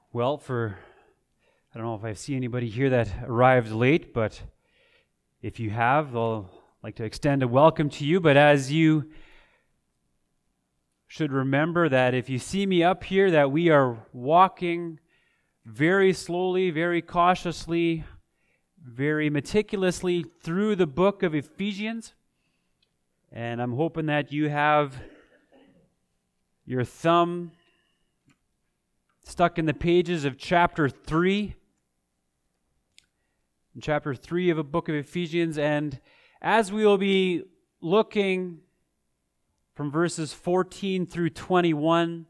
Well, I don't know if I see anybody here that arrived late, but if you have, I'll like to extend a welcome to you. But as you should remember that if you see me up here, that we are walking very slowly, very cautiously, very meticulously through the book of Ephesians. And I'm hoping that you have your thumb stuck in the pages of chapter 3. In chapter 3 of the book of Ephesians. And as we will be looking from verses 14 through 21,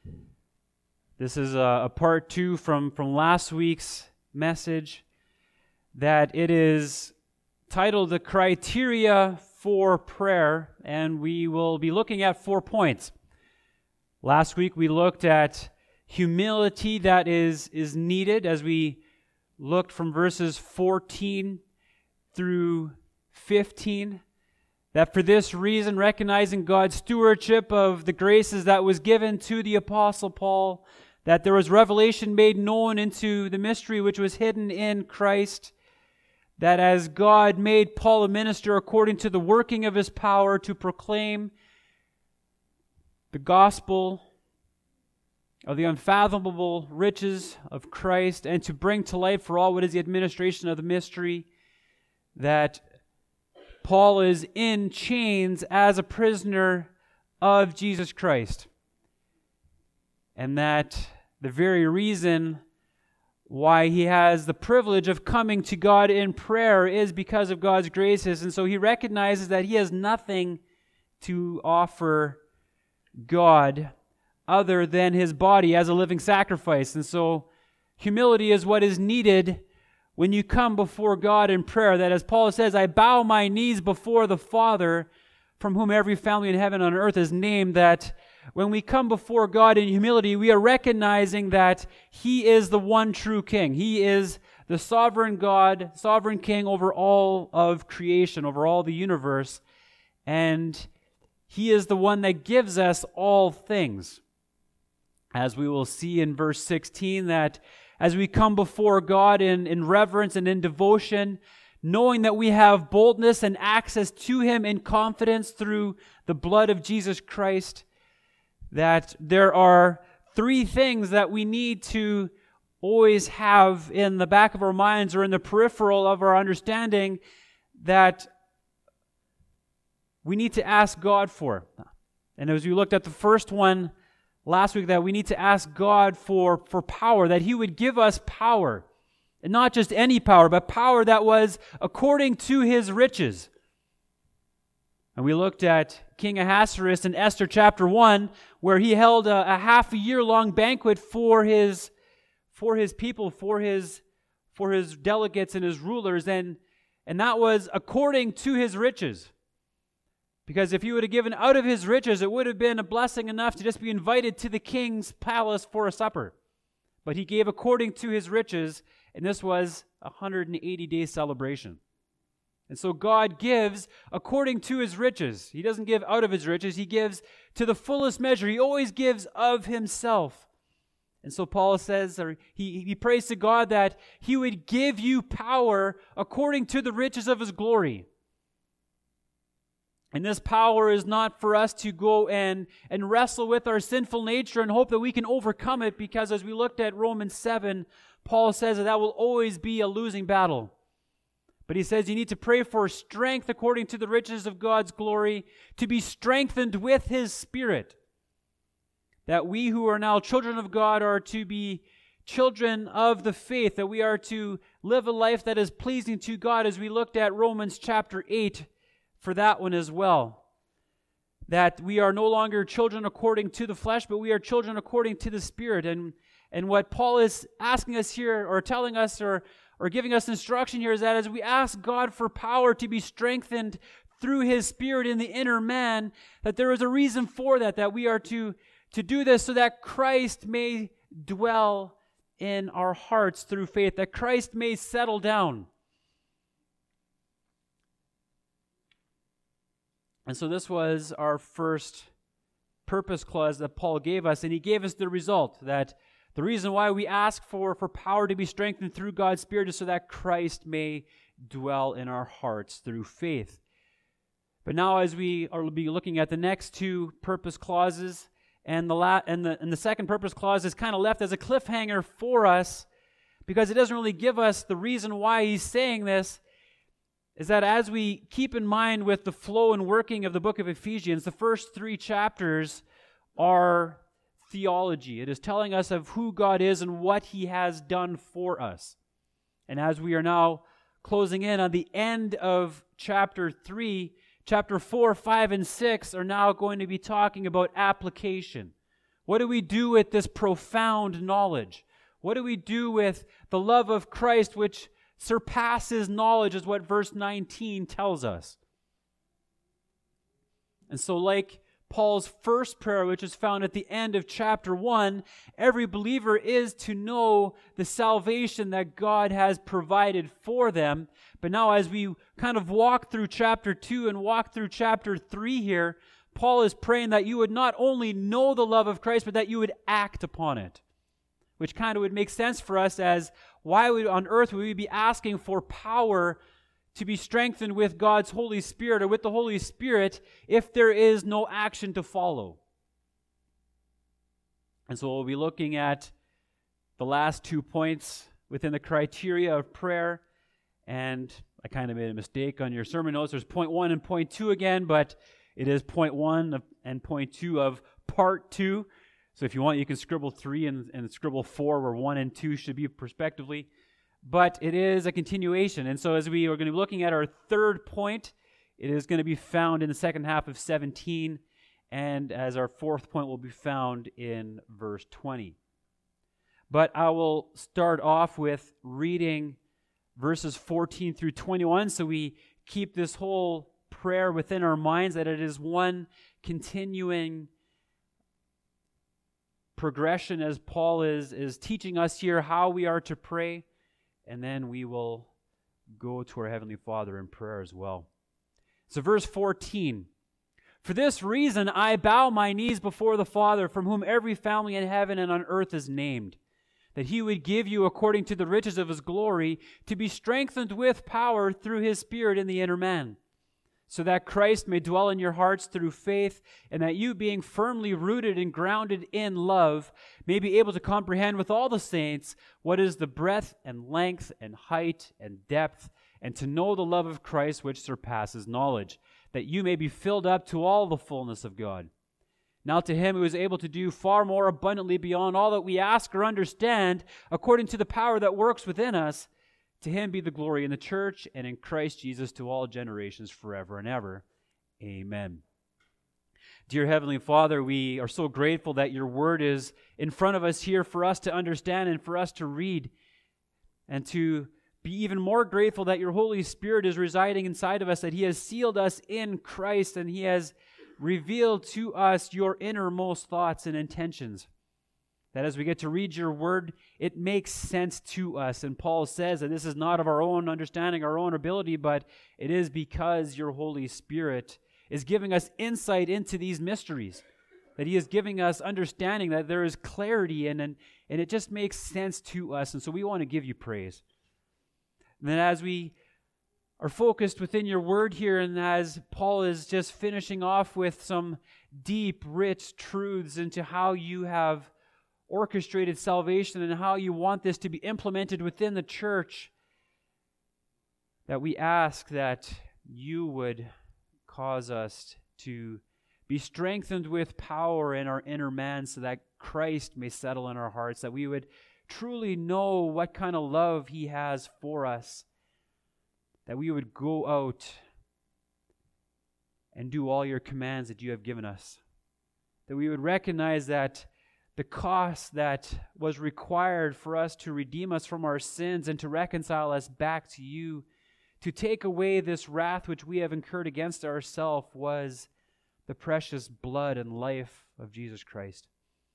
this is a part 2 from last week's message, that it is titled The Criteria for Prayer, and we will be looking at 4 points. Last week we looked at humility that is needed as we looked from verses 14 through 15, that for this reason, recognizing God's stewardship of the graces that was given to the Apostle Paul, that there was revelation made known into the mystery which was hidden in Christ, that as God made Paul a minister according to the working of his power to proclaim the gospel of the unfathomable riches of Christ and to bring to light for all what is the administration of the mystery, that Paul is in chains as a prisoner of Jesus Christ. And that the very reason why he has the privilege of coming to God in prayer is because of God's graces. And so he recognizes that he has nothing to offer God other than his body as a living sacrifice. And so humility is what is needed when you come before God in prayer. That as Paul says, I bow my knees before the Father, from whom every family in heaven and on earth is named, that when we come before God in humility, we are recognizing that he is the one true King. He is the sovereign God, sovereign King over all of creation, over all the universe. And he is the one that gives us all things. As we will see in verse 16, that as we come before God in reverence and in devotion, knowing that we have boldness and access to him in confidence through the blood of Jesus Christ, that there are 3 things that we need to always have in the back of our minds or in the peripheral of our understanding that we need to ask God for. And as we looked at the first one last week, that we need to ask God for power, that he would give us power. And not just any power, but power that was according to his riches. And we looked at King Ahasuerus in Esther chapter 1, where he held a half a year long banquet for his people, for his delegates and his rulers, and that was according to his riches. Because if he would have given out of his riches, it would have been a blessing enough to just be invited to the king's palace for a supper. But he gave according to his riches, and this was a 180-day celebration. And so God gives according to his riches. He doesn't give out of his riches. He gives to the fullest measure. He always gives of himself. And so Paul says, or he prays to God that he would give you power according to the riches of his glory. And this power is not for us to go and wrestle with our sinful nature and hope that we can overcome it, because as we looked at Romans 7, Paul says that will always be a losing battle. But he says you need to pray for strength according to the riches of God's glory, to be strengthened with his Spirit. That we who are now children of God are to be children of the faith, that we are to live a life that is pleasing to God, as we looked at Romans chapter 8 for that one as well. That we are no longer children according to the flesh, but we are children according to the Spirit. And what Paul is asking us here, or telling us, or giving us instruction here, is that as we ask God for power to be strengthened through his Spirit in the inner man, that there is a reason for that we are to do this so that Christ may dwell in our hearts through faith, that Christ may settle down. And so this was our first purpose clause that Paul gave us, and he gave us the result, that The reason why we ask for power to be strengthened through God's Spirit is so that Christ may dwell in our hearts through faith. But now as we are be looking at the next two purpose clauses, and the second purpose clause is kind of left as a cliffhanger for us because it doesn't really give us the reason why he's saying this, is that as we keep in mind with the flow and working of the book of Ephesians, the first 3 chapters are theology. It is telling us of who God is and what he has done for us. And as we are now closing in on the end of chapter 3, chapter 4, 5, and 6 are now going to be talking about application. What do we do with this profound knowledge? What do we do with the love of Christ, which surpasses knowledge, is what verse 19 tells us. And so like Paul's first prayer, which is found at the end of chapter 1, every believer is to know the salvation that God has provided for them. But now as we kind of walk through chapter 2 and walk through chapter 3 here, Paul is praying that you would not only know the love of Christ, but that you would act upon it. Which kind of would make sense for us as why on earth would we be asking for power to be strengthened with God's Holy Spirit or with the Holy Spirit if there is no action to follow. And so we'll be looking at the last 2 points within the criteria of prayer. And I kind of made a mistake on your sermon notes. There's point 1 and point 2 again, but it is point 1 and point 2 of part 2. So if you want, you can scribble 3 and scribble 4, where 1 and 2 should be respectively. But it is a continuation. And so as we are going to be looking at our third point, it is going to be found in the second half of 17. And as our fourth point will be found in verse 20. But I will start off with reading verses 14 through 21, so we keep this whole prayer within our minds, that it is one continuing progression as Paul is teaching us here how we are to pray, and then we will go to our Heavenly Father in prayer as well. So verse 14, "For this reason I bow my knees before the Father, from whom every family in heaven and on earth is named, that he would give you, according to the riches of his glory, to be strengthened with power through his Spirit in the inner man, so that Christ may dwell in your hearts through faith, and that you, being firmly rooted and grounded in love, may be able to comprehend with all the saints what is the breadth and length and height and depth, and to know the love of Christ which surpasses knowledge, that you may be filled up to all the fullness of God. Now to him who is able to do far more abundantly beyond all that we ask or understand, according to the power that works within us, to him be the glory in the church and in Christ Jesus to all generations forever and ever. Amen." Dear Heavenly Father, we are so grateful that your word is in front of us here for us to understand and for us to read, and to be even more grateful that your Holy Spirit is residing inside of us, that he has sealed us in Christ, and he has revealed to us your innermost thoughts and intentions. That as we get to read your word, it makes sense to us. And Paul says that this is not of our own understanding, our own ability, but it is because your Holy Spirit is giving us insight into these mysteries, that he is giving us understanding, that there is clarity in, and it just makes sense to us. And so we want to give you praise. And then as we are focused within your word here, and as Paul is just finishing off with some deep, rich truths into how you have orchestrated salvation and how you want this to be implemented within the church, that we ask that you would cause us to be strengthened with power in our inner man, so that Christ may settle in our hearts, that we would truly know what kind of love he has for us, that we would go out and do all your commands that you have given us, that we would recognize that the cost that was required for us to redeem us from our sins and to reconcile us back to you, to take away this wrath which we have incurred against ourselves, was the precious blood and life of Jesus Christ.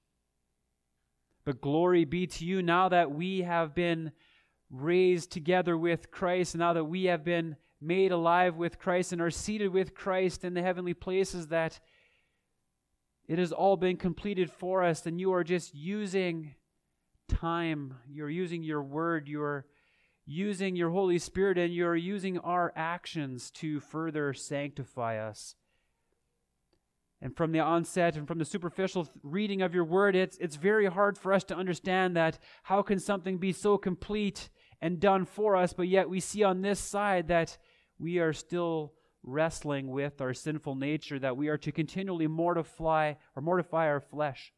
But glory be to you, now that we have been raised together with Christ, now that we have been made alive with Christ and are seated with Christ in the heavenly places, that it has all been completed for us, and you are just using time, you're using your word, you're using your Holy Spirit, and you're using our actions to further sanctify us. And from the onset and from the superficial reading of your word, it's very hard for us to understand that how can something be so complete and done for us, but yet we see on this side that we are still wrestling with our sinful nature, that we are to continually mortify our flesh.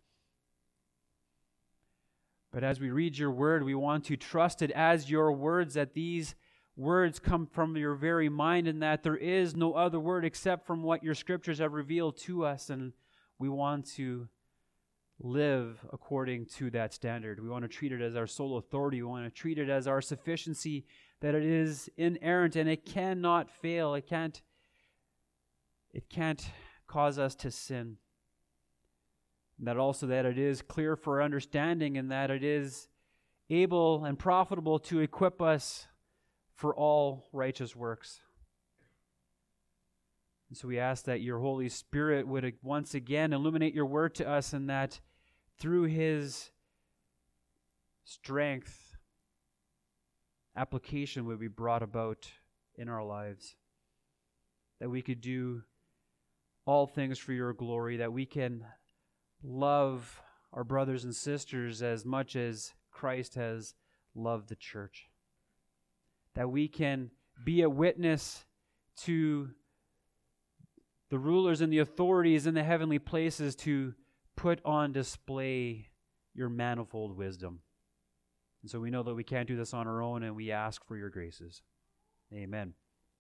But as we read your word, we want to trust it as your words, that these words come from your very mind, and that there is no other word except from what your scriptures have revealed to us, and we want to live according to that standard. We want to treat it as our sole authority. We want to treat it as our sufficiency, that it is inerrant and it cannot fail. It can't cause us to sin. And that also that it is clear for understanding, and that it is able and profitable to equip us for all righteous works. And so we ask that your Holy Spirit would once again illuminate your word to us, and that through his strength, application would be brought about in our lives. That we could do all things for your glory, that we can love our brothers and sisters as much as Christ has loved the church. That we can be a witness to the rulers and the authorities in the heavenly places to put on display your manifold wisdom. And so we know that we can't do this on our own, and we ask for your graces. Amen.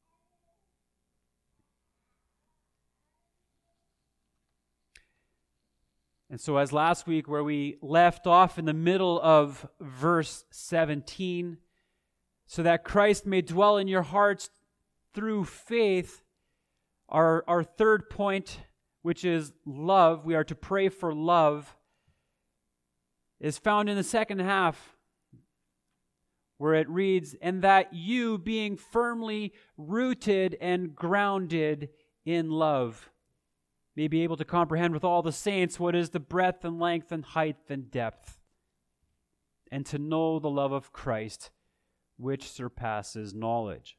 And so as last week, where we left off in the middle of verse 17, so that Christ may dwell in your hearts through faith, our third point, which is love, we are to pray for love, is found in the second half, where it reads, "And that you, being firmly rooted and grounded in love, may be able to comprehend with all the saints what is the breadth and length and height and depth, and to know the love of Christ, which surpasses knowledge."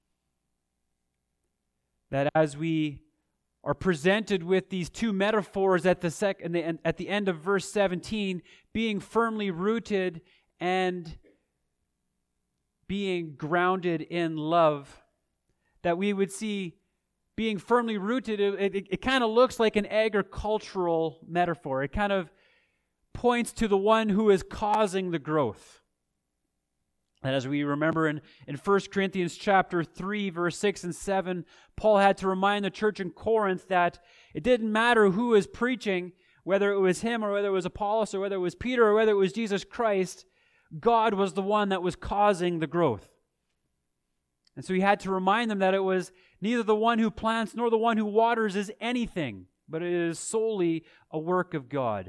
That as we are presented with these two metaphors at the end of verse 17, being firmly rooted and being grounded in love, that we would see being firmly rooted, it kind of looks like an agricultural metaphor. It kind of points to the one who is causing the growth. And as we remember in 1 Corinthians chapter 3, verse 6 and 7, Paul had to remind the church in Corinth that it didn't matter who was preaching, whether it was him or whether it was Apollos or whether it was Peter or whether it was Jesus Christ, God was the one that was causing the growth. And so he had to remind them that it was neither the one who plants nor the one who waters is anything, but it is solely a work of God.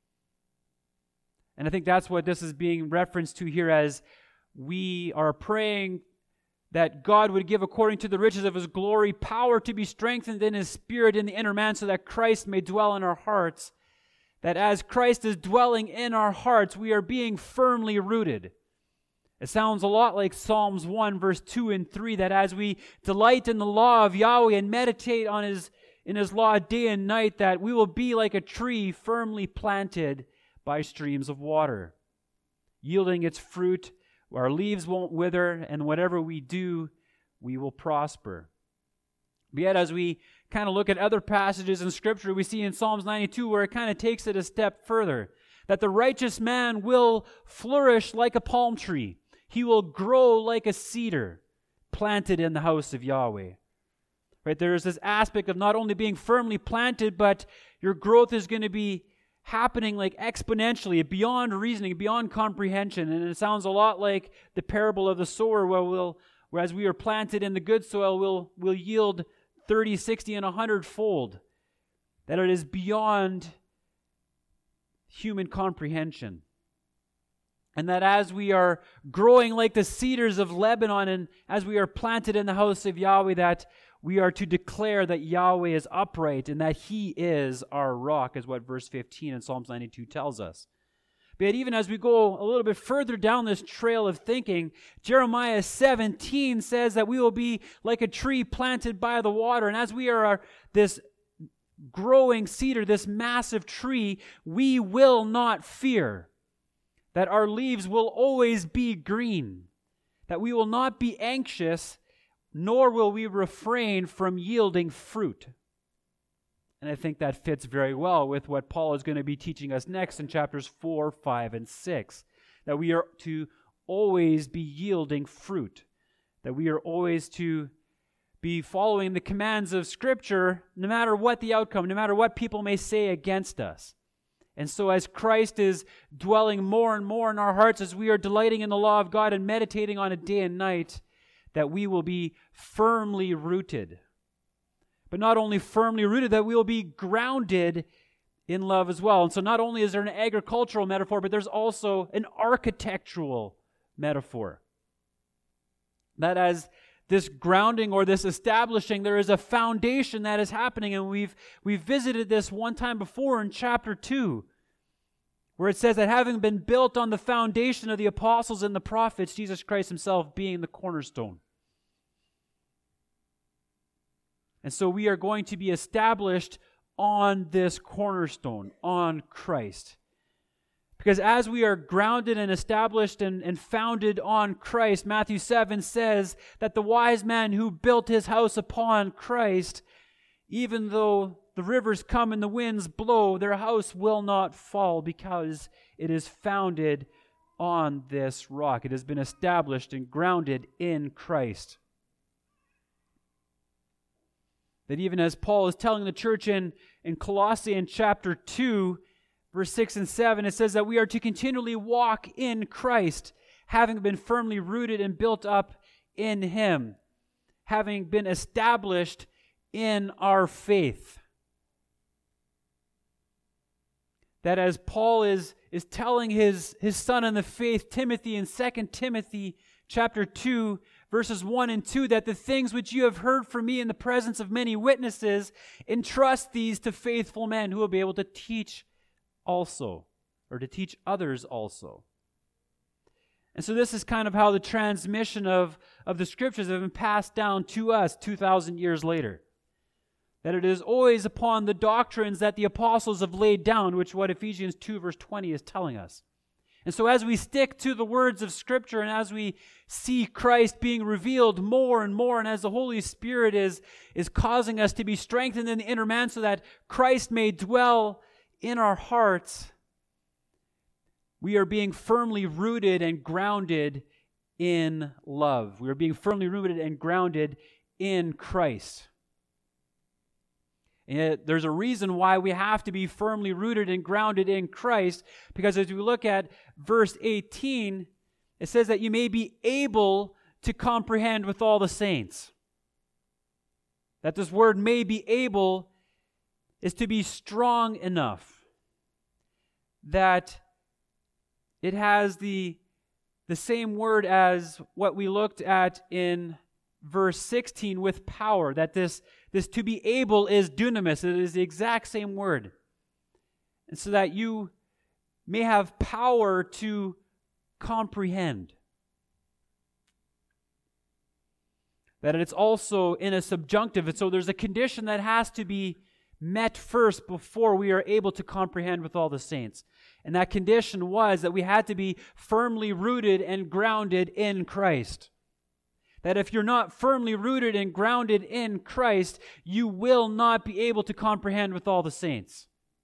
And I think that's what this is being referenced to here, as we are praying that God would give, according to the riches of his glory, power to be strengthened in his spirit in the inner man, so that Christ may dwell in our hearts. That as Christ is dwelling in our hearts, we are being firmly rooted. It sounds a lot like Psalms 1, verse 2 and 3, that as we delight in the law of Yahweh and meditate in his law day and night, that we will be like a tree firmly planted by streams of water, yielding its fruit. Our leaves won't wither, and whatever we do, we will prosper. But yet, as we kind of look at other passages in Scripture, we see in Psalms 92 where it kind of takes it a step further, that the righteous man will flourish like a palm tree. He will grow like a cedar planted in the house of Yahweh. Right? There is this aspect of not only being firmly planted, but your growth is going to be happening like exponentially, beyond reasoning, beyond comprehension. And it sounds a lot like the parable of the sower, where as we are planted in the good soil, we'll yield 30, 60, and 100-fold. That it is beyond human comprehension. And that as we are growing like the cedars of Lebanon, and as we are planted in the house of Yahweh, that we are to declare that Yahweh is upright and that he is our rock, is what verse 15 in Psalms 92 tells us. But even as we go a little bit further down this trail of thinking, Jeremiah 17 says that we will be like a tree planted by the water. And as we are this growing cedar, this massive tree, we will not fear. That our leaves will always be green. That we will not be anxious, nor will we refrain from yielding fruit. And I think that fits very well with what Paul is going to be teaching us next in chapters 4, 5, and 6. That we are to always be yielding fruit. That we are always to be following the commands of Scripture, no matter what the outcome, no matter what people may say against us. And so as Christ is dwelling more and more in our hearts, as we are delighting in the law of God and meditating on it day and night, that we will be firmly rooted. But not only firmly rooted, that we will be grounded in love as well. And so not only is there an agricultural metaphor, but there's also an architectural metaphor. That as this grounding or this establishing, there is a foundation that is happening. And we've visited this one time before in chapter 2, where it says that having been built on the foundation of the apostles and the prophets, Jesus Christ himself being the cornerstone. And so we are going to be established on this cornerstone, on Christ. Because as we are grounded and established and founded on Christ, Matthew 7 says that the wise man who built his house upon Christ, even though the rivers come and the winds blow, their house will not fall because it is founded on this rock. It has been established and grounded in Christ. That even as Paul is telling the church in Colossae in chapter 2, verse 6 and 7, it says that we are to continually walk in Christ, having been firmly rooted and built up in Him, having been established in our faith. That as Paul is telling his son in the faith, Timothy, in 2 Timothy chapter 2, verses 1 and 2, that the things which you have heard from me in the presence of many witnesses, entrust these to faithful men who will be able to teach also, or to teach others also. And so this is kind of how the transmission of the Scriptures have been passed down to us 2,000 years later. That it is always upon the doctrines that the apostles have laid down, which what Ephesians 2 verse 20 is telling us. And so as we stick to the words of Scripture and as we see Christ being revealed more and more, and as the Holy Spirit is causing us to be strengthened in the inner man so that Christ may dwell in our hearts, we are being firmly rooted and grounded in love. We are being firmly rooted and grounded in Christ. And there's a reason why we have to be firmly rooted and grounded in Christ, because as we look at verse 18, it says that you may be able to comprehend with all the saints. That this word "may be able" is to be strong enough. That it has the same word as what we looked at in verse 16 with power, that this to be able is dunamis. It is the exact same word. And so that you may have power to comprehend. That it's also in a subjunctive, and so there's a condition that has to be met first before we are able to comprehend with all the saints. And that condition was that we had to be firmly rooted and grounded in Christ. That if you're not firmly rooted and grounded in Christ, you will not be able to comprehend with all the saints.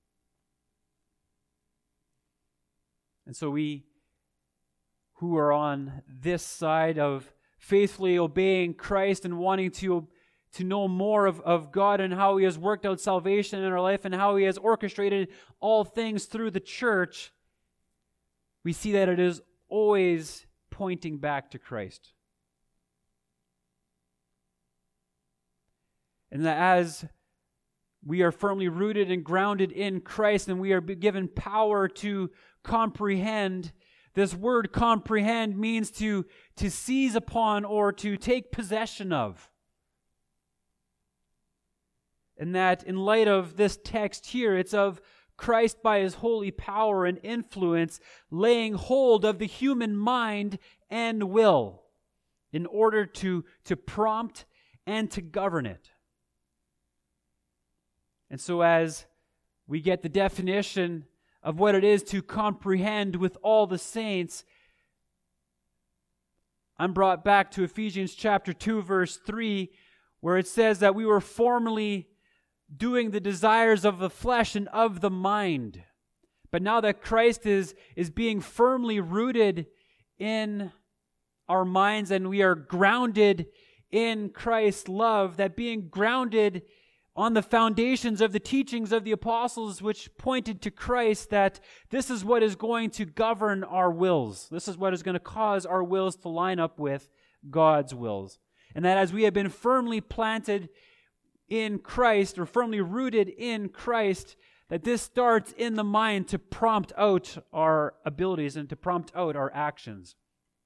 And so we who are on this side of faithfully obeying Christ and wanting to know more of God and how He has worked out salvation in our life and how He has orchestrated all things through the church, we see that it is always pointing back to Christ. And that as we are firmly rooted and grounded in Christ and we are given power to comprehend, this word comprehend means to seize upon or to take possession of. And that in light of this text here, it's of Christ, by his holy power and influence, laying hold of the human mind and will in order to prompt and to govern it. And so as we get the definition of what it is to comprehend with all the saints, I'm brought back to Ephesians chapter 2, verse 3, where it says that we were formerly doing the desires of the flesh and of the mind. But now that Christ is being firmly rooted in our minds and we are grounded in Christ's love, that being grounded on the foundations of the teachings of the apostles, which pointed to Christ, that this is what is going to govern our wills. This is what is going to cause our wills to line up with God's wills. And that as we have been firmly planted in Christ, or firmly rooted in Christ, that this starts in the mind to prompt out our abilities and to prompt out our actions.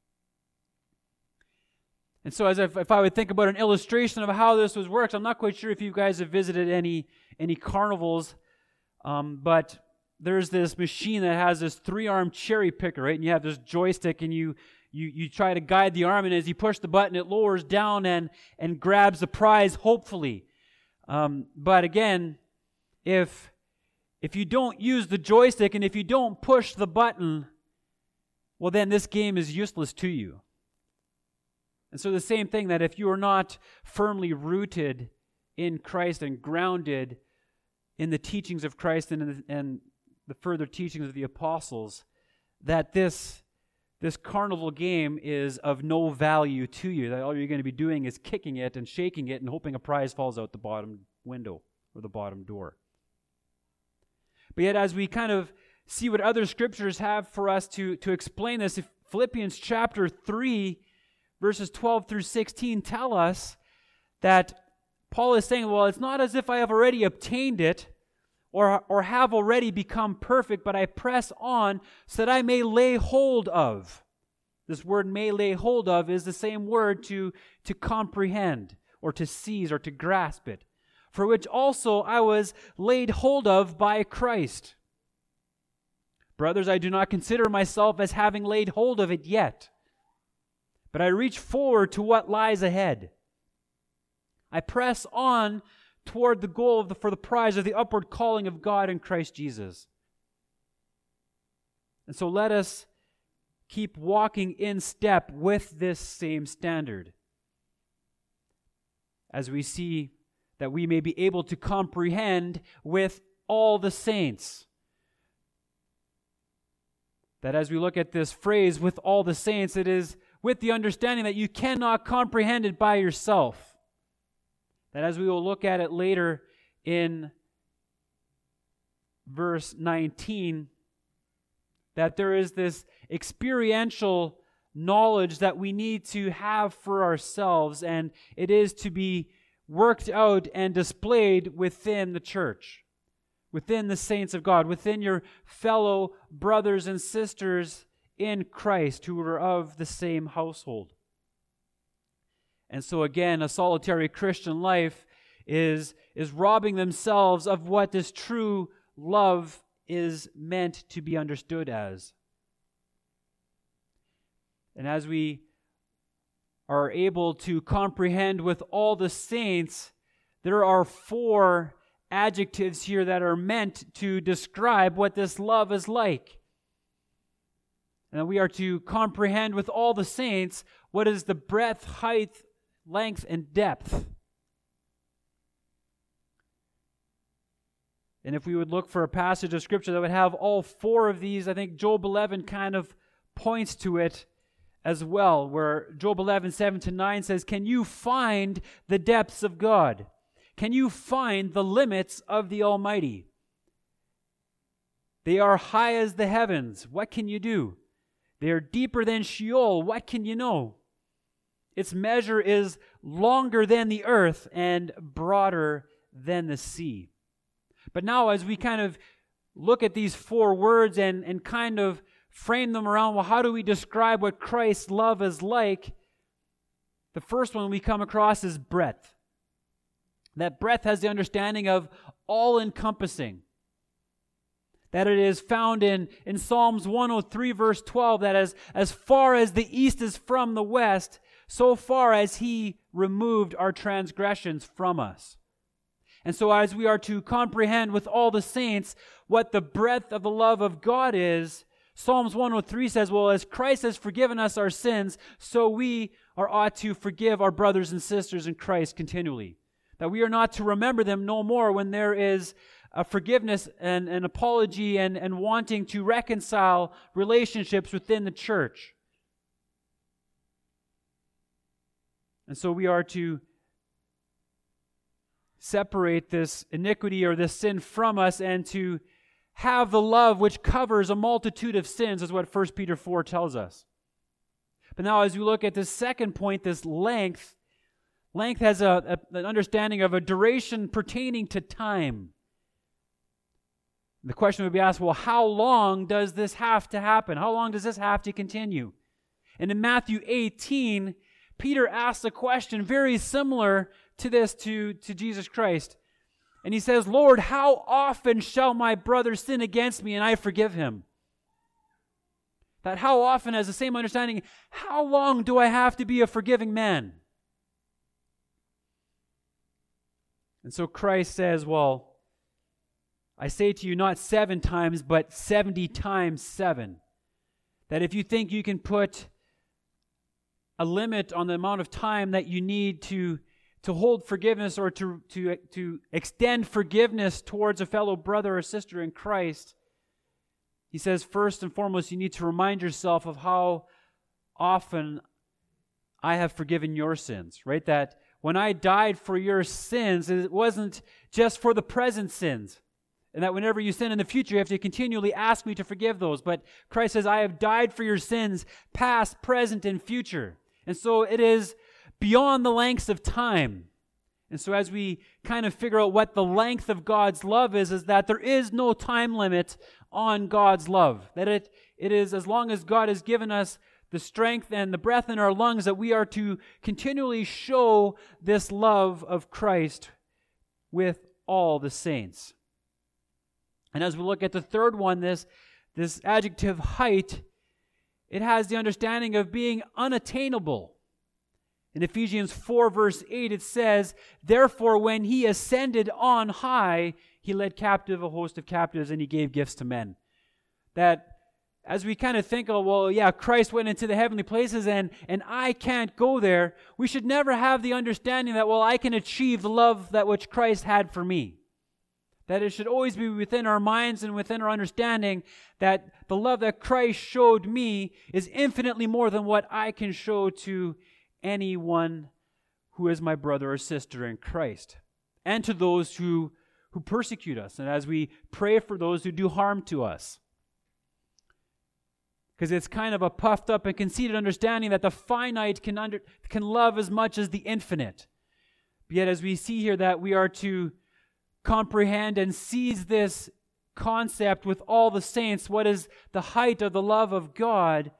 And so if I would think about an illustration of how this works, I'm not quite sure if you guys have visited any carnivals, but there's this machine that has this 3-arm cherry picker, right? And you have this joystick, and you try to guide the arm, and as you push the button, it lowers down and grabs the prize, hopefully. But again, if you don't use the joystick and if you don't push the button, well, then this game is useless to you. And so the same thing, that if you are not firmly rooted in Christ and grounded in the teachings of Christ and the further teachings of the apostles, that this carnival game is of no value to you, that all you're going to be doing is kicking it and shaking it and hoping a prize falls out the bottom window or the bottom door. But yet, as we kind of see what other scriptures have for us to explain this, if Philippians chapter 3, verses 12 through 16 tell us that Paul is saying, well, it's not as if I have already obtained it or have already become perfect, but I press on so that I may lay hold of. This word may lay hold of is the same word to comprehend or to seize or to grasp it, for which also I was laid hold of by Christ. Brothers, I do not consider myself as having laid hold of it yet, but I reach forward to what lies ahead. I press on toward the goal for the prize of the upward calling of God in Christ Jesus. And so let us keep walking in step with this same standard, as we see that we may be able to comprehend with all the saints. That as we look at this phrase, with all the saints, it is with the understanding that you cannot comprehend it by yourself. That as we will look at it later in verse 19, that there is this experiential knowledge that we need to have for ourselves, and it is to be worked out and displayed within the church, within the saints of God, within your fellow brothers and sisters in Christ who are of the same household. And so again, a solitary Christian life is robbing themselves of what this true love is meant to be understood as. And as we are able to comprehend with all the saints, there are 4 adjectives here that are meant to describe what this love is like. And we are to comprehend with all the saints what is the breadth, height, length, and depth. And if we would look for a passage of Scripture that would have all 4 of these, I think Job 11 kind of points to it as well, where Job 11, 7-9 says, "Can you find the depths of God? Can you find the limits of the Almighty? They are high as the heavens. What can you do? They are deeper than Sheol. What can you know? Its measure is longer than the earth and broader than the sea." But now as we kind of look at these 4 words and kind of frame them around, well, how do we describe what Christ's love is like? The first one we come across is breadth. That breadth has the understanding of all-encompassing. That it is found in Psalms 103 verse 12, that as far as the east is from the west, so far as He removed our transgressions from us. And so as we are to comprehend with all the saints what the breadth of the love of God is, Psalms 103 says, well, as Christ has forgiven us our sins, so we ought to forgive our brothers and sisters in Christ continually. That we are not to remember them no more when there is a forgiveness and an apology and wanting to reconcile relationships within the church. And so we are to separate this iniquity or this sin from us and to have the love which covers a multitude of sins, is what 1 Peter 4 tells us. But now as we look at this second point, this length has an understanding of a duration pertaining to time. The question would be asked, well, how long does this have to happen? How long does this have to continue? And in Matthew 18, Peter asks a question very similar to this to Jesus Christ. And he says, Lord, how often shall my brother sin against me and I forgive him? That how often has the same understanding, how long do I have to be a forgiving man? And so Christ says, well, I say to you not 7 times, but 70 times 7. That if you think you can put a limit on the amount of time that you need to hold forgiveness or to extend forgiveness towards a fellow brother or sister in Christ, he says, first and foremost, you need to remind yourself of how often I have forgiven your sins, right? That when I died for your sins, it wasn't just for the present sins. And that whenever you sin in the future, you have to continually ask me to forgive those. But Christ says, I have died for your sins, past, present, and future. And so it is beyond the lengths of time. And so as we kind of figure out what the length of God's love is that there is no time limit on God's love. That it is as long as God has given us the strength and the breath in our lungs, that we are to continually show this love of Christ with all the saints. And as we look at the third one, this adjective height, it has the understanding of being unattainable. In Ephesians 4 verse 8 it says, therefore when he ascended on high, he led captive a host of captives and he gave gifts to men. That as we kind of think, oh, well, yeah, Christ went into the heavenly places and I can't go there, we should never have the understanding that, well, I can achieve the love that which Christ had for me. That it should always be within our minds and within our understanding that the love that Christ showed me is infinitely more than what I can show to anyone who is my brother or sister in Christ, and to those who persecute us, and as we pray for those who do harm to us. Because it's kind of a puffed up and conceited understanding that the finite can love as much as the infinite. But yet as we see here that we are to comprehend and seize this concept with all the saints, what is the height of the love of God,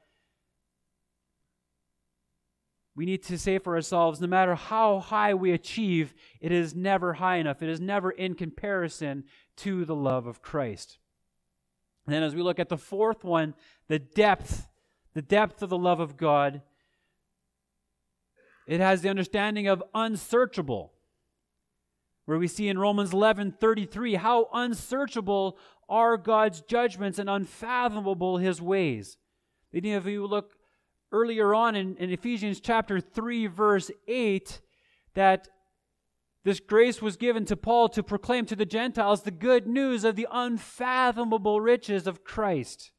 we need to say for ourselves, no matter how high we achieve, it is never high enough. It is never in comparison to the love of Christ. And then as we look at the fourth one, the depth of the love of God, it has the understanding of unsearchable. Where we see in Romans 11:33, how unsearchable are God's judgments and unfathomable His ways. If you look earlier on in Ephesians chapter 3, verse 8, that this grace was given to Paul to proclaim to the Gentiles the good news of the unfathomable riches of Christ.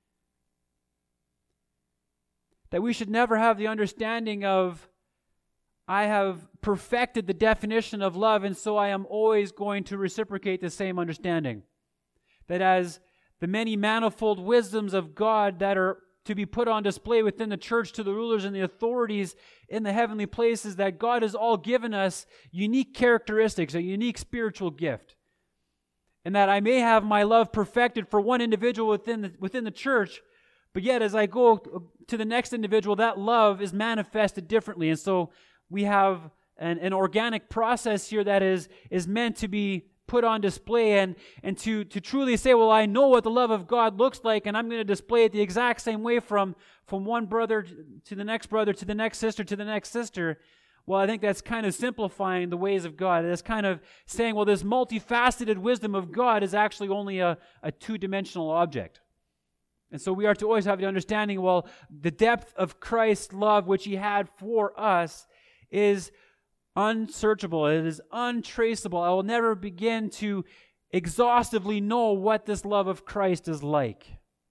That we should never have the understanding of, I have perfected the definition of love, and so I am always going to reciprocate the same understanding. That as the many manifold wisdoms of God that are to be put on display within the church to the rulers and the authorities in the heavenly places, that God has all given us unique characteristics, a unique spiritual gift. And that I may have my love perfected for one individual within the church, but yet as I go to the next individual, that love is manifested differently. And so we have an organic process here that is meant to be put on display and to truly say, well, I know what the love of God looks like, and I'm going to display it the exact same way from one brother to the next brother, to the next sister, to the next sister. Well, I think that's kind of simplifying the ways of God. That's kind of saying, well, this multifaceted wisdom of God is actually only a two-dimensional object. And so we are to always have the understanding, well, the depth of Christ's love, which he had for us, is unsearchable. It is untraceable. I will never begin to exhaustively know what this love of Christ is like.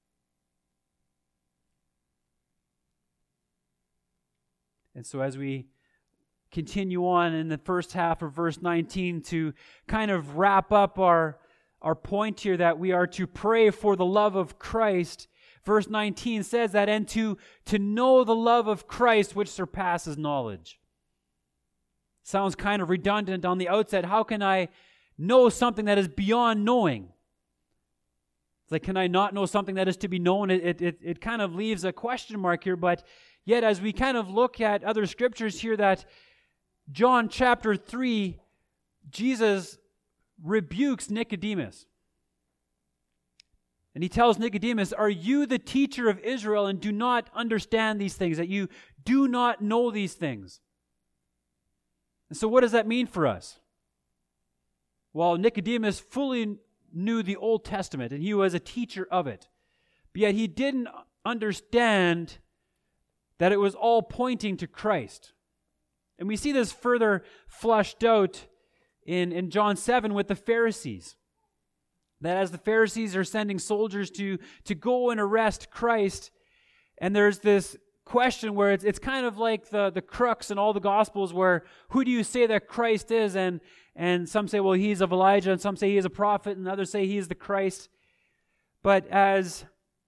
And so as we continue on in the first half of verse 19 to kind of wrap up our point here that we are to pray for the love of Christ, verse 19 says that, and to know the love of Christ which surpasses knowledge. Sounds kind of redundant on the outset. How can I know something that is beyond knowing? It's like, can I not know something that is to be known? It kind of leaves a question mark here, but yet as we kind of look at other scriptures here, that John chapter 3, Jesus rebukes Nicodemus. And he tells Nicodemus, are you the teacher of Israel and do not understand these things, that you do not know these things? And so what does that mean for us? Well, Nicodemus fully knew the Old Testament and he was a teacher of it. But yet he didn't understand that it was all pointing to Christ. And we see this further fleshed out in John 7 with the Pharisees. That as the Pharisees are sending soldiers to go and arrest Christ, and there's this question where it's kind of like the crux in all the Gospels where, who do you say that Christ is? And some say, well, he's of Elijah, and some say he is a prophet, and others say he is the Christ. But as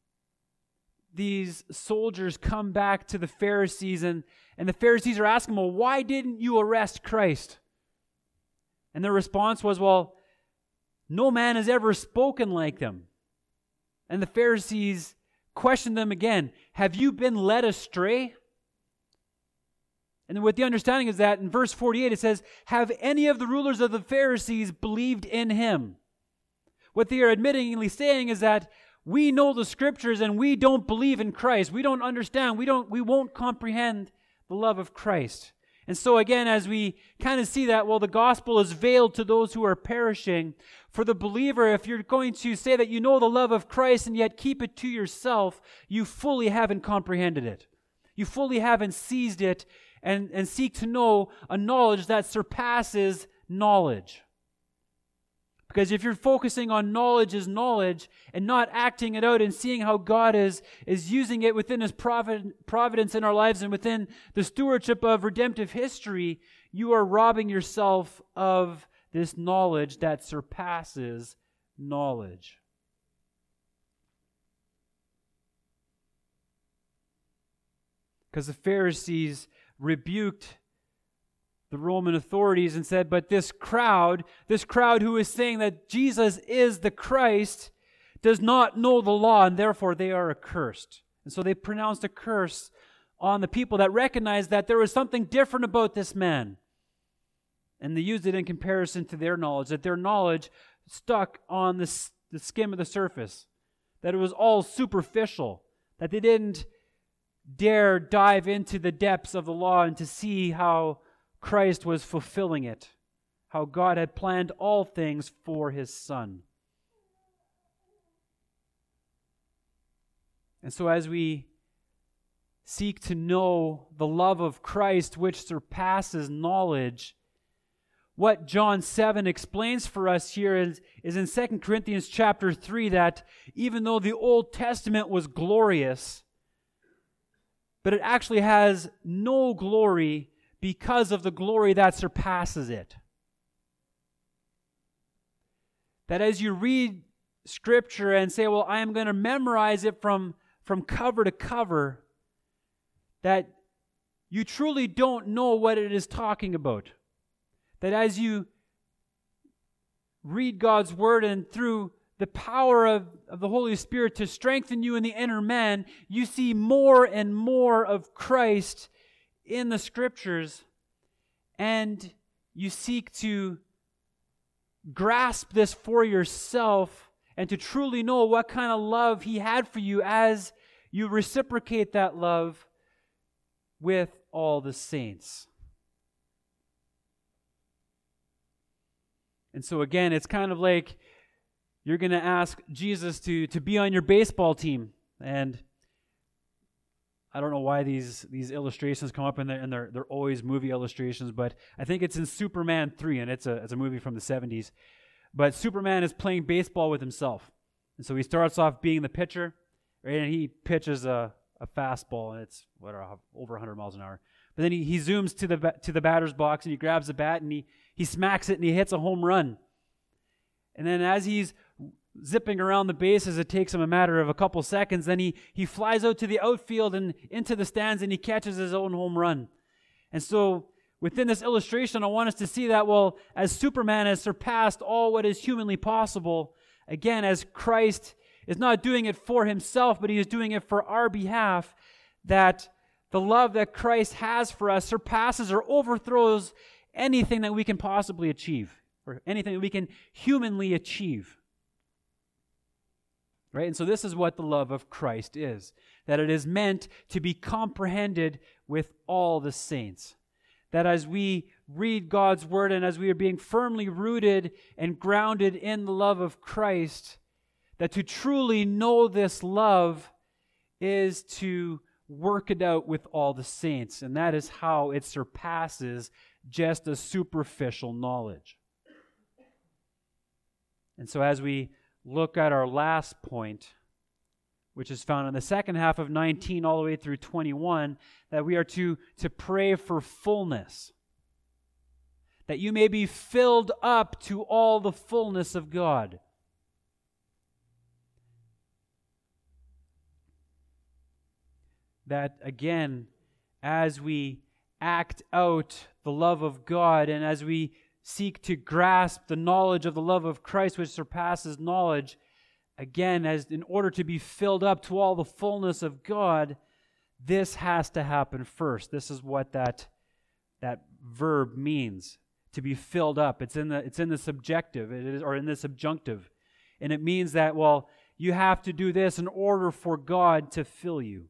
these soldiers come back to the Pharisees, and the Pharisees are asking, well, why didn't you arrest Christ? And their response was, well, no man has ever spoken like them. And the Pharisees questioned them again, have you been led astray? And then what the understanding is that in verse 48 it says, have any of the rulers of the Pharisees believed in him? What they are admittingly saying is that we know the scriptures and we don't believe in Christ. We don't understand. We won't comprehend the love of Christ. And so again, as we kind of see that, well, the gospel is veiled to those who are perishing. For the believer, if you're going to say that you know the love of Christ and yet keep it to yourself, you fully haven't comprehended it. You fully haven't seized it and seek to know a knowledge that surpasses knowledge. Because if you're focusing on knowledge as knowledge and not acting it out and seeing how God is using it within his providence in our lives and within the stewardship of redemptive history, you are robbing yourself of this knowledge that surpasses knowledge. Because the Pharisees rebuked the Roman authorities and said, but this crowd who is saying that Jesus is the Christ does not know the law, and therefore they are accursed. And so they pronounced a curse on the people that recognized that there was something different about this man. And they used it in comparison to their knowledge, that their knowledge stuck on the skim of the surface, that it was all superficial, that they didn't dare dive into the depths of the law and to see how Christ was fulfilling it, how God had planned all things for his Son. And so as we seek to know the love of Christ which surpasses knowledge, what John 7 explains for us here is in 2 Corinthians chapter 3 that even though the Old Testament was glorious, but it actually has no glory because of the glory that surpasses it. That as you read Scripture and say, well, I am going to memorize it from cover to cover, that you truly don't know what it is talking about. That as you read God's Word and through the power of the Holy Spirit to strengthen you in the inner man, you see more and more of Christ in the Scriptures, and you seek to grasp this for yourself and to truly know what kind of love He had for you as you reciprocate that love with all the saints. And so again, it's kind of like you're going to ask Jesus to be on your baseball team. And I don't know why these illustrations come up, and they're always movie illustrations, but I think it's in Superman 3, and it's a movie from the 70s. But Superman is playing baseball with himself. And so he starts off being the pitcher, right? And he pitches a fastball, and it's over 100 miles an hour. But then he zooms to the batter's box, and he grabs the bat, and he smacks it, and he hits a home run. And then as he's zipping around the bases, it takes him a matter of a couple seconds. Then he flies out to the outfield and into the stands, and he catches his own home run. And so within this illustration, I want us to see that, well, as Superman has surpassed all what is humanly possible, again, as Christ is not doing it for himself, but he is doing it for our behalf, that the love that Christ has for us surpasses or overthrows anything that we can possibly achieve, or anything that we can humanly achieve. Right? And so this is what the love of Christ is, that it is meant to be comprehended with all the saints. That as we read God's word and as we are being firmly rooted and grounded in the love of Christ, that to truly know this love is to work it out with all the saints. And that is how it surpasses just a superficial knowledge. And so as we look at our last point, which is found in the second half of 19 all the way through 21, that we are to pray for fullness, that you may be filled up to all the fullness of God. That again, as we act out the love of God and as we seek to grasp the knowledge of the love of Christ, which surpasses knowledge, again, as in order to be filled up to all the fullness of God, this has to happen first. This is what that verb means, to be filled up. It's in the subjective, or in the subjunctive. And it means that, well, you have to do this in order for God to fill you.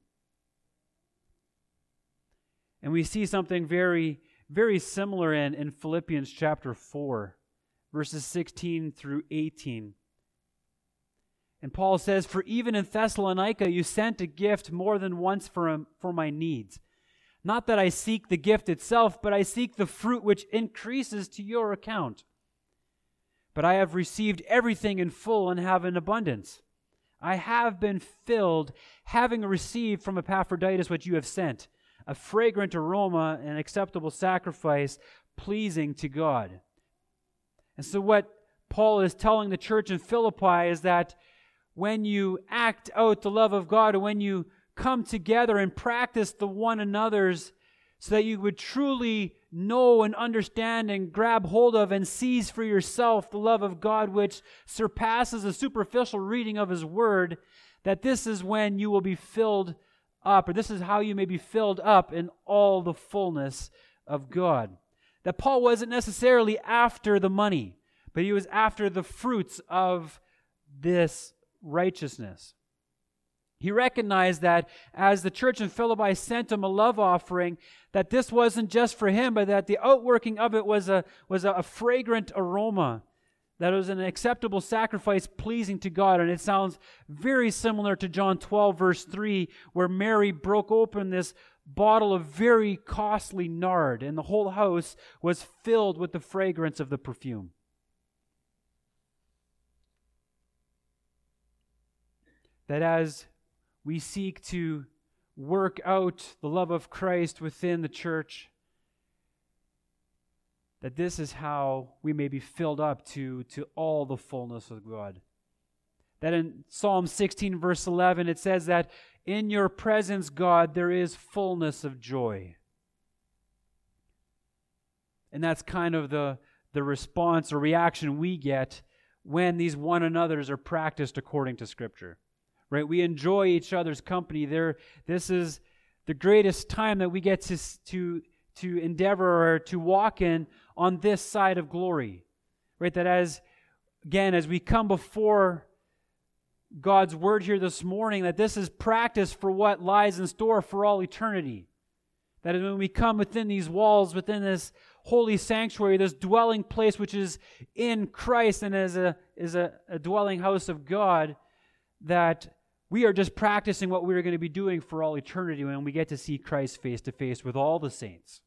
And we see something very, very similar in Philippians chapter 4, verses 16 through 18. And Paul says, "For even in Thessalonica you sent a gift more than once for my needs. Not that I seek the gift itself, but I seek the fruit which increases to your account. But I have received everything in full and have an abundance. I have been filled, having received from Epaphroditus what you have sent, a fragrant aroma, an acceptable sacrifice, pleasing to God." And so what Paul is telling the church in Philippi is that when you act out the love of God, and when you come together and practice the one another's, so that you would truly know and understand and grab hold of and seize for yourself the love of God, which surpasses a superficial reading of His Word, that this is when you will be filled up, or this is how you may be filled up in all the fullness of God. That Paul wasn't necessarily after the money, but he was after the fruits of this righteousness. He recognized that as the church in Philippi sent him a love offering, that this wasn't just for him, but that the outworking of it was a fragrant aroma, that it was an acceptable sacrifice pleasing to God. And it sounds very similar to John 12, verse 3, where Mary broke open this bottle of very costly nard, and the whole house was filled with the fragrance of the perfume. That as we seek to work out the love of Christ within the church, that this is how we may be filled up to all the fullness of God. That in Psalm 16, verse 11, it says that in your presence, God, there is fullness of joy. And that's kind of the response or reaction we get when these one another's are practiced according to Scripture. Right? We enjoy each other's company. This is the greatest time that we get to endeavor or to walk in on this side of glory. Right? That as we come before God's word here this morning, that this is practice for what lies in store for all eternity. That is when we come within these walls, within this holy sanctuary, this dwelling place which is in Christ and is a dwelling house of God, that we are just practicing what we are going to be doing for all eternity when we get to see Christ face to face with all the saints.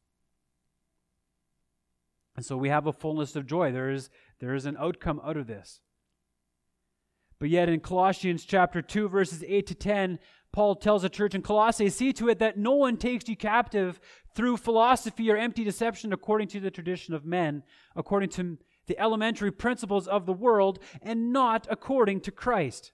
And so we have a fullness of joy. There is an outcome out of this. But yet in Colossians chapter 2, verses 8 to 10, Paul tells the church in Colossae, see to it that no one takes you captive through philosophy or empty deception according to the tradition of men, according to the elementary principles of the world, and not according to Christ.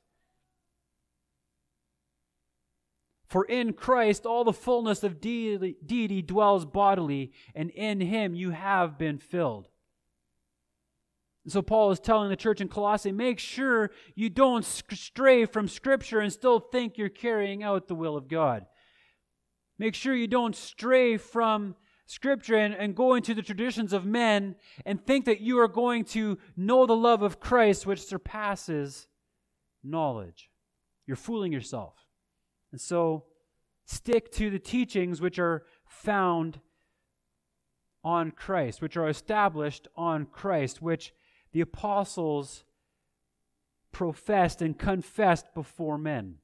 For in Christ all the fullness of deity dwells bodily, and in him you have been filled. So Paul is telling the church in Colossae, make sure you don't stray from Scripture and still think you're carrying out the will of God. Make sure you don't stray from Scripture and go into the traditions of men and think that you are going to know the love of Christ which surpasses knowledge. You're fooling yourself. And so stick to the teachings which are found on Christ, which are established on Christ, which the apostles professed and confessed before men.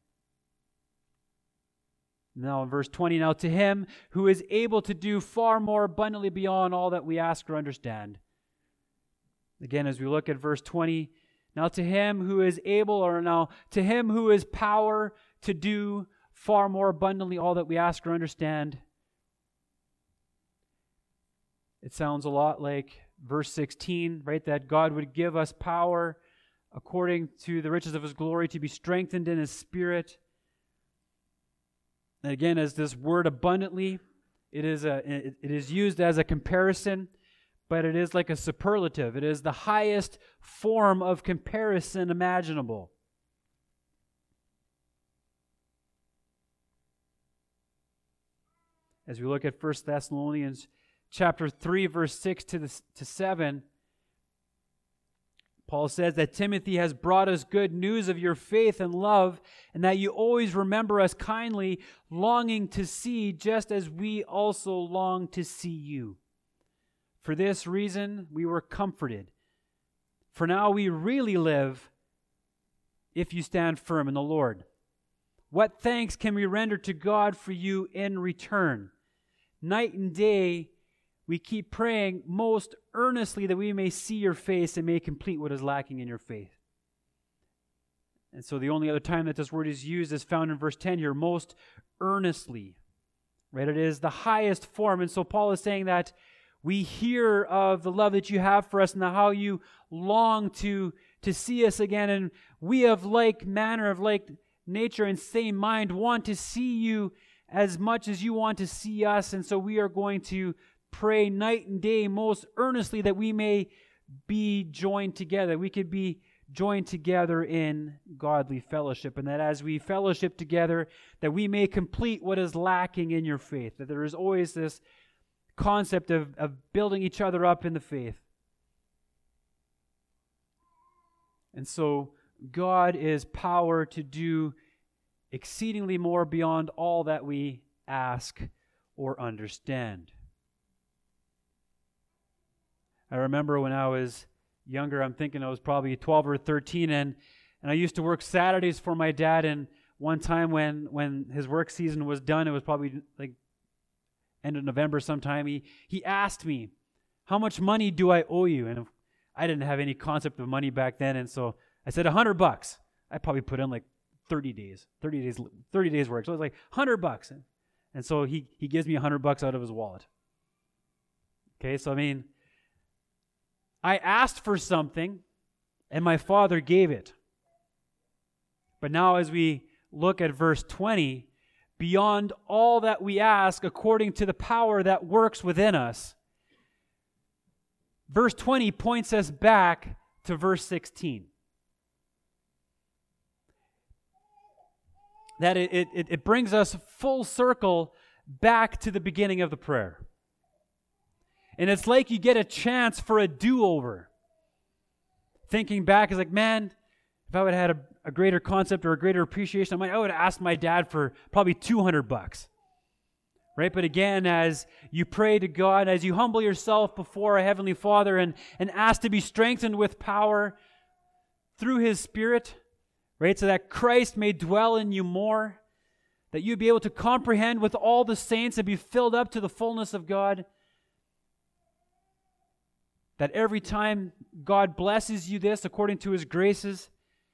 Now in verse 20, now to him who is able to do far more abundantly beyond all that we ask or understand. Again, as we look at verse 20, now to him who is able, or now to him who is power to do far more abundantly all that we ask or understand. It sounds a lot like verse 16, right? That God would give us power according to the riches of his glory to be strengthened in his spirit. And again, as this word abundantly, it is used as a comparison, but it is like a superlative. It is the highest form of comparison imaginable. As we look at 1 Thessalonians chapter 3, verse 6 to 7, Paul says that Timothy has brought us good news of your faith and love, and that you always remember us kindly, longing to see just as we also long to see you. For this reason we were comforted. For now we really live if you stand firm in the Lord. What thanks can we render to God for you in return? Night and day we keep praying most earnestly that we may see your face and may complete what is lacking in your faith. And so the only other time that this word is used is found in verse 10 here, most earnestly. Right? It is the highest form. And so Paul is saying that we hear of the love that you have for us and how you long to see us again. And we of like manner, of like nature and same mind want to see you as much as you want to see us. And so we are going to pray night and day most earnestly that we may be joined together. We could be joined together in godly fellowship, and that as we fellowship together, that we may complete what is lacking in your faith. That there is always this concept of building each other up in the faith. And so God is power to do exceedingly more beyond all that we ask or understand. I remember when I was younger, I'm thinking I was probably 12 or 13, and I used to work Saturdays for my dad, and one time when his work season was done, it was probably like end of November sometime, he asked me, how much money do I owe you? And I didn't have any concept of money back then, and so I said $100. I probably put in like 30 days work. So it was like $100. And so he gives me $100 out of his wallet. Okay, so I mean, I asked for something and my Father gave it. But now as we look at verse 20, beyond all that we ask according to the power that works within us, verse 20 points us back to verse 16. That it brings us full circle back to the beginning of the prayer. And it's like you get a chance for a do-over. thinking back, is like, man, if I would have had a greater concept or a greater appreciation, I would have asked my dad for probably $200. Right? But again, as you pray to God, as you humble yourself before a Heavenly Father and ask to be strengthened with power through His Spirit, right? So that Christ may dwell in you more, that you'd be able to comprehend with all the saints and be filled up to the fullness of God. That every time God blesses you this according to His graces,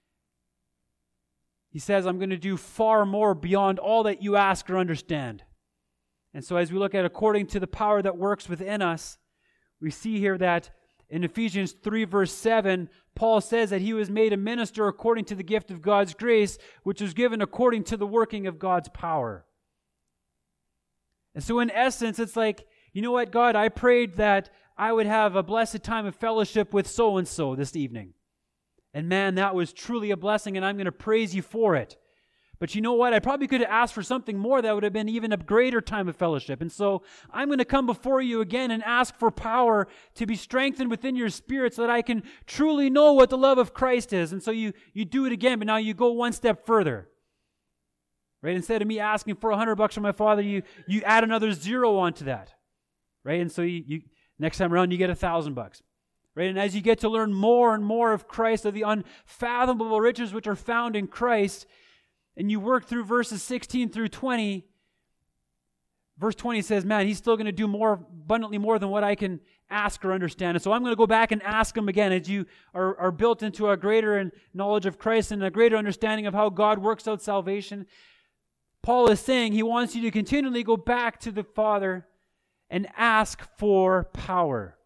He says, I'm going to do far more beyond all that you ask or understand. And so as we look at according to the power that works within us, we see here that in Ephesians 3 verse 7, Paul says that he was made a minister according to the gift of God's grace, which was given according to the working of God's power. And so in essence, it's like, you know what, God, I prayed that I would have a blessed time of fellowship with so-and-so this evening. And man, that was truly a blessing, and I'm going to praise you for it. But you know what? I probably could have asked for something more that would have been even a greater time of fellowship. And so I'm going to come before you again and ask for power to be strengthened within your spirit so that I can truly know what the love of Christ is. And so you do it again, but now you go one step further. Right? Instead of me asking for $100 from my Father, you add another zero onto that. Right? And so you next time around you get $1,000. Right? And as you get to learn more and more of Christ, of the unfathomable riches which are found in Christ, and you work through verses 16 through 20, verse 20 says, man, He's still going to do more, abundantly more than what I can ask or understand. And so I'm going to go back and ask Him again as you are built into a greater knowledge of Christ and a greater understanding of how God works out salvation. Paul is saying He wants you to continually go back to the Father and ask for power.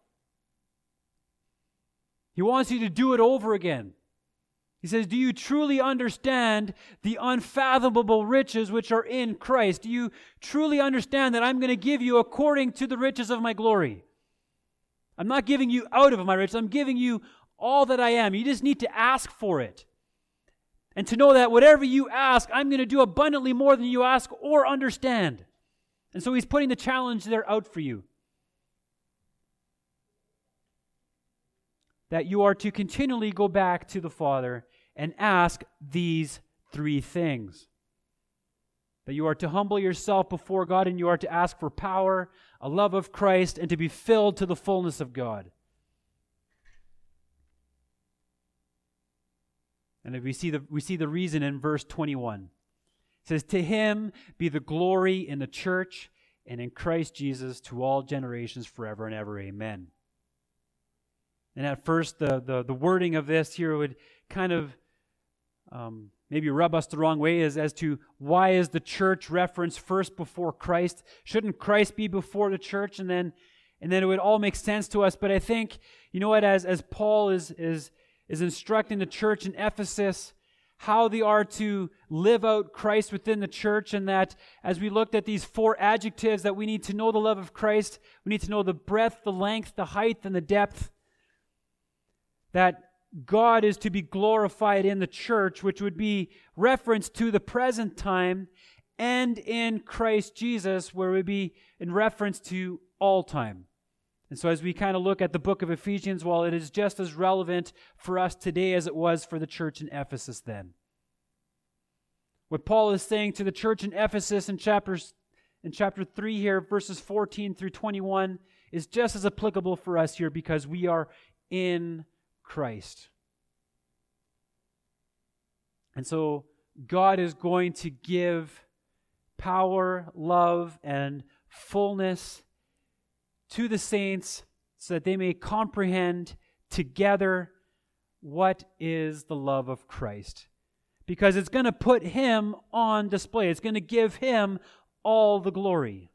He wants you to do it over again. He says, do you truly understand the unfathomable riches which are in Christ? Do you truly understand that I'm going to give you according to the riches of my glory? I'm not giving you out of my riches. I'm giving you all that I am. You just need to ask for it. And to know that whatever you ask, I'm going to do abundantly more than you ask or understand. And so He's putting the challenge there out for you. That you are to continually go back to the Father and ask these three things. That you are to humble yourself before God, and you are to ask for power, a love of Christ, and to be filled to the fullness of God. And we see the reason in verse 21. It says, to Him be the glory in the church and in Christ Jesus to all generations forever and ever. Amen. And at first, the wording of this here would kind of maybe rub us the wrong way as to why is the church referenced first before Christ? Shouldn't Christ be before the church? And then it would all make sense to us. But I think, you know what, as Paul is instructing the church in Ephesus how they are to live out Christ within the church, and that as we looked at these four adjectives, that we need to know the love of Christ, we need to know the breadth, the length, the height, and the depth, that God is to be glorified in the church, which would be reference to the present time, and in Christ Jesus, where it would be in reference to all time. And so as we kind of look at the book of Ephesians, while it is just as relevant for us today as it was for the church in Ephesus then. What Paul is saying to the church in Ephesus in chapter 3 here, verses 14 through 21, is just as applicable for us here because we are in Christ. And so God is going to give power, love, and fullness to the saints so that they may comprehend together what is the love of Christ. Because it's going to put Him on display. It's going to give Him all the glory.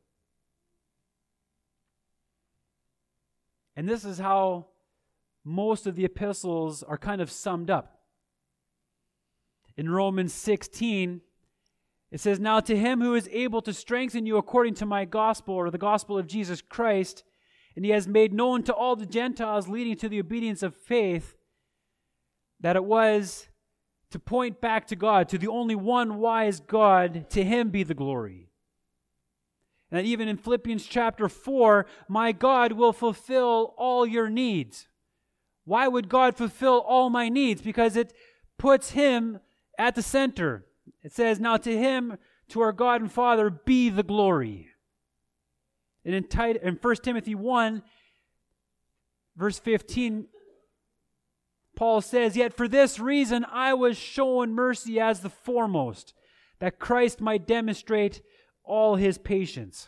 And this is how most of the epistles are kind of summed up. In Romans 16, it says, now to Him who is able to strengthen you according to my gospel, or the gospel of Jesus Christ, and He has made known to all the Gentiles leading to the obedience of faith, that it was to point back to God, to the only one wise God, to Him be the glory. And that even in Philippians chapter 4, my God will fulfill all your needs. Why would God fulfill all my needs? Because it puts him at the center. It says, now to him, to our God and Father, be the glory. And in 1 Timothy 1, verse 15, Paul says, yet for this reason I was shown mercy as the foremost, that Christ might demonstrate all his patience.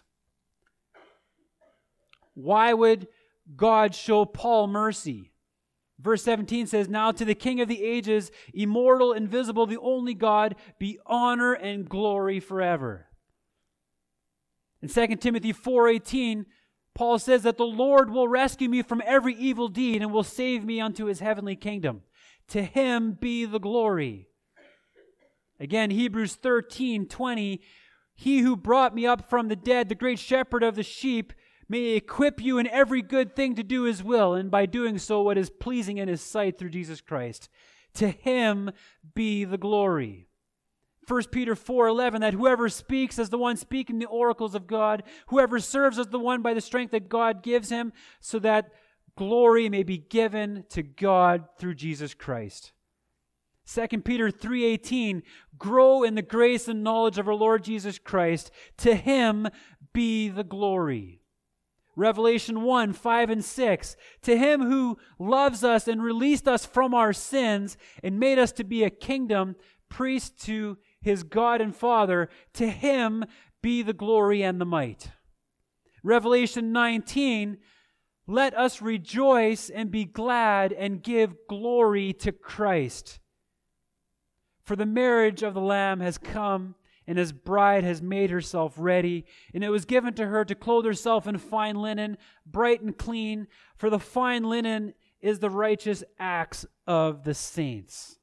Why would God show Paul mercy? Verse 17 says, now to the King of the ages, immortal, invisible, the only God, be honor and glory forever. In 2 Timothy 4:18, Paul says that the Lord will rescue me from every evil deed and will save me unto his heavenly kingdom. To him be the glory. Again, Hebrews 13:20, he who brought me up from the dead, the great shepherd of the sheep, may equip you in every good thing to do his will, and by doing so what is pleasing in his sight through Jesus Christ. To him be the glory. 1 Peter 4:11, that whoever speaks as the one speaking the oracles of God, whoever serves as the one by the strength that God gives him, so that glory may be given to God through Jesus Christ. 2 Peter 3:18, grow in the grace and knowledge of our Lord Jesus Christ. To him be the glory. Revelation 1:5 and 6, to him who loves us and released us from our sins and made us to be a kingdom, priest to his God and Father, to him be the glory and the might. Revelation 19, let us rejoice and be glad and give glory to Christ. For the marriage of the Lamb has come, and his bride has made herself ready, and it was given to her to clothe herself in fine linen, bright and clean, for the fine linen is the righteous acts of the saints.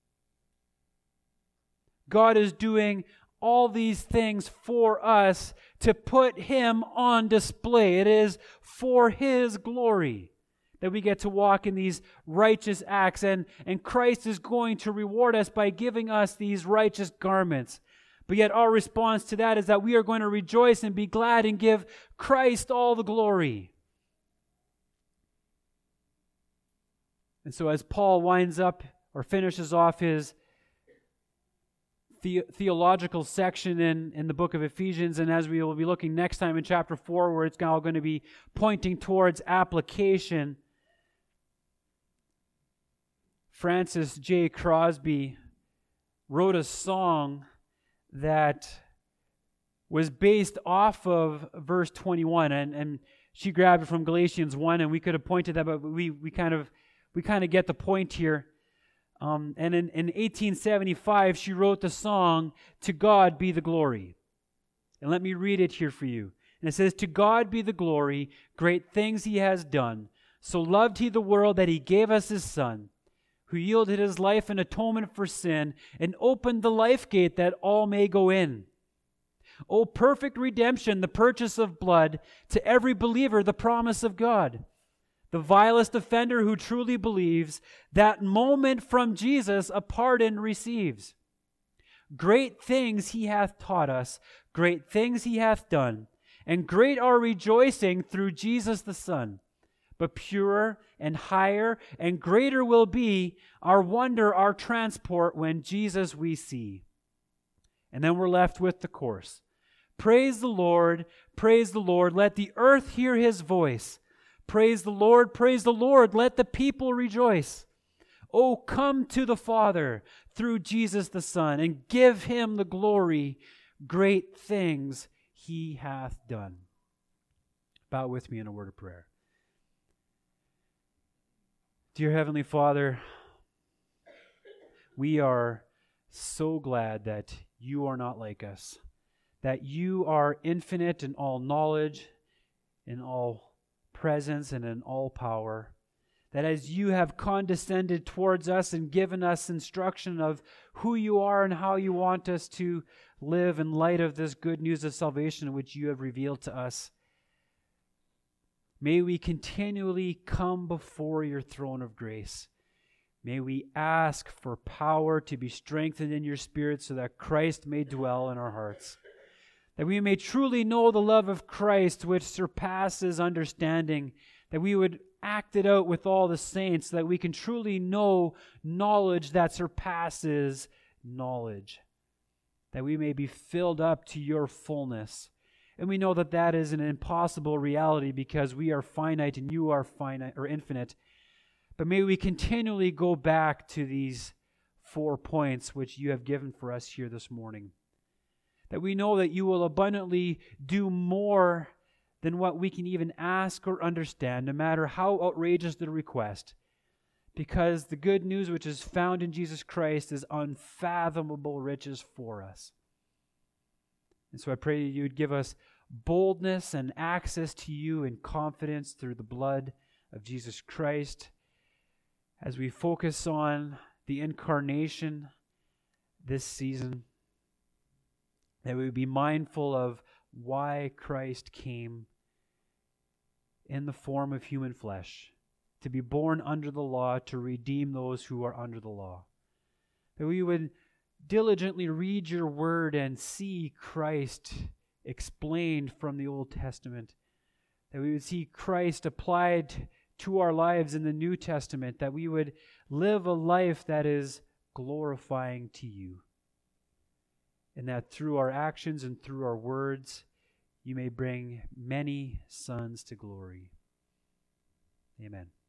God is doing all these things for us to put him on display. It is for his glory that we get to walk in these righteous acts, and Christ is going to reward us by giving us these righteous garments. But yet our response to that is that we are going to rejoice and be glad and give Christ all the glory. And so as Paul winds up or finishes off his theological section in the book of Ephesians, and as we will be looking next time in chapter 4, where it's now going to be pointing towards application, Francis J. Crosby wrote a song that was based off of verse 21, and she grabbed it from Galatians 1, and we could have pointed that, but we kind of get the point here. And in 1875, she wrote the song, To God Be the Glory. And let me read it here for you. And it says, To God be the glory, great things he has done. So loved he the world that he gave us his Son, who yielded his life in atonement for sin and opened the life gate that all may go in. O perfect redemption, the purchase of blood, to every believer the promise of God. The vilest offender who truly believes, that moment from Jesus a pardon receives. Great things he hath taught us, great things he hath done, and great our rejoicing through Jesus the Son. But purer and higher and greater will be our wonder, our transport when Jesus we see. And then we're left with the chorus. Praise the Lord, let the earth hear his voice. Praise the Lord, let the people rejoice. Oh, come to the Father through Jesus the Son, and give him the glory, great things he hath done. Bow with me in a word of prayer. Dear Heavenly Father, we are so glad that you are not like us, that you are infinite in all knowledge, in all presence, and in all power, that as you have condescended towards us and given us instruction of who you are and how you want us to live in light of this good news of salvation which you have revealed to us, may we continually come before your throne of grace. May we ask for power to be strengthened in your Spirit so that Christ may dwell in our hearts. That we may truly know the love of Christ which surpasses understanding. That we would act it out with all the saints, so that we can truly know knowledge that surpasses knowledge, that we may be filled up to your fullness. And we know that that is an impossible reality because we are finite and you are finite or infinite. But may we continually go back to these 4 points which you have given for us here this morning. That we know that you will abundantly do more than what we can even ask or understand, no matter how outrageous the request. Because the good news which is found in Jesus Christ is unfathomable riches for us. And so I pray you would give us boldness and access to you and confidence through the blood of Jesus Christ as we focus on the incarnation this season, that we would be mindful of why Christ came in the form of human flesh, to be born under the law, to redeem those who are under the law. That we would diligently read your word and see Christ explained from the Old Testament. That we would see Christ applied to our lives in the New Testament. That we would live a life that is glorifying to you. And that through our actions and through our words, you may bring many sons to glory. Amen.